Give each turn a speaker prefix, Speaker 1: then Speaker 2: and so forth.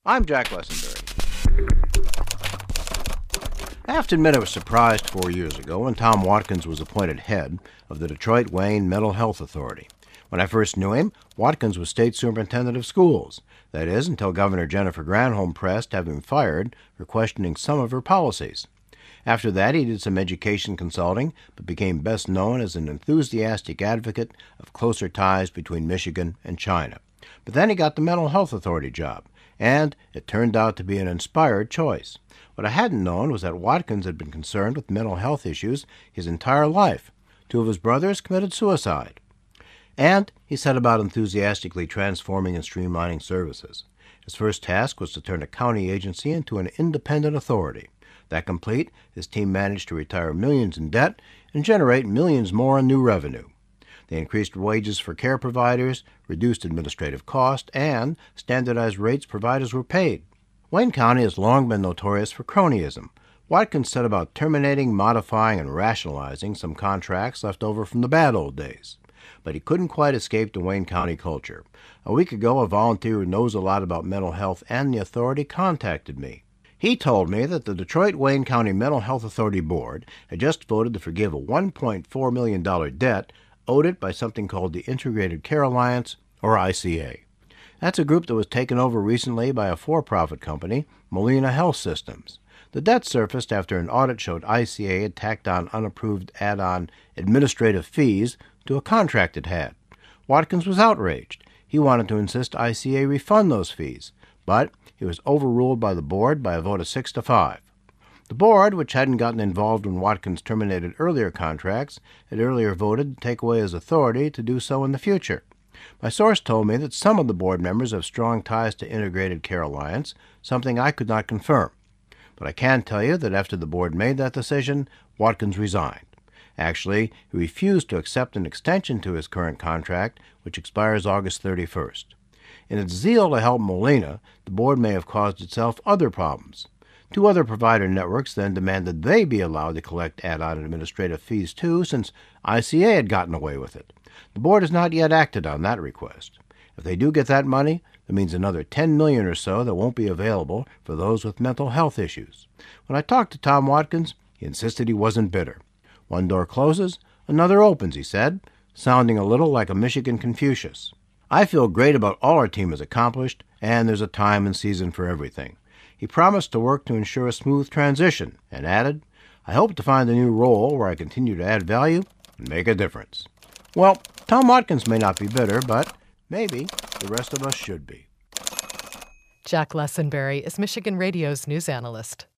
Speaker 1: I'm Jack Lessenberry. I have to admit I was surprised 4 years ago when Tom Watkins was appointed head of the Detroit-Wayne Mental Health Authority. When I first knew him, Watkins was state superintendent of schools. That is, until Governor Jennifer Granholm pressed to have him fired for questioning some of her policies. After that, he did some education consulting, but became best known as an enthusiastic advocate of closer ties between Michigan and China. But then he got the Mental Health Authority job, and it turned out to be an inspired choice. What I hadn't known was that Watkins had been concerned with mental health issues his entire life. 2 of his brothers committed suicide. And he set about enthusiastically transforming and streamlining services. His first task was to turn a county agency into an independent authority. That complete, his team managed to retire millions in debt and generate millions more in new revenue. They increased wages for care providers, reduced administrative costs, and standardized rates providers were paid. Wayne County has long been notorious for cronyism. Watkins set about terminating, modifying, and rationalizing some contracts left over from the bad old days. But he couldn't quite escape the Wayne County culture. A week ago, a volunteer who knows a lot about mental health and the authority contacted me. He told me that the Detroit-Wayne County Mental Health Authority Board had just voted to forgive a $1.4 million debt owed it by something called the Integrated Care Alliance, or ICA. That's a group that was taken over recently by a for-profit company, Molina Health Systems. The debt surfaced after an audit showed ICA had tacked on unapproved add-on administrative fees to a contract it had. Watkins was outraged. He wanted to insist ICA refund those fees, but he was overruled by the board by a vote of 6-5. The board, which hadn't gotten involved when Watkins terminated earlier contracts, had earlier voted to take away his authority to do so in the future. My source told me that some of the board members have strong ties to Integrated Care Alliance, something I could not confirm. But I can tell you that after the board made that decision, Watkins resigned. Actually, he refused to accept an extension to his current contract, which expires August 31st. In its zeal to help Molina, the board may have caused itself other problems. 2 other provider networks then demanded they be allowed to collect add-on administrative fees too, since ICA had gotten away with it. The board has not yet acted on that request. If they do get that money, that means another $10 million or so that won't be available for those with mental health issues. When I talked to Tom Watkins, he insisted he wasn't bitter. One door closes, another opens, he said, sounding a little like a Michigan Confucius. I feel great about all our team has accomplished, and there's a time and season for everything. He promised to work to ensure a smooth transition, and added, I hope to find a new role where I continue to add value and make a difference. Well, Tom Watkins may not be bitter, but maybe the rest of us should be.
Speaker 2: Jack Lessenberry is Michigan Radio's news analyst.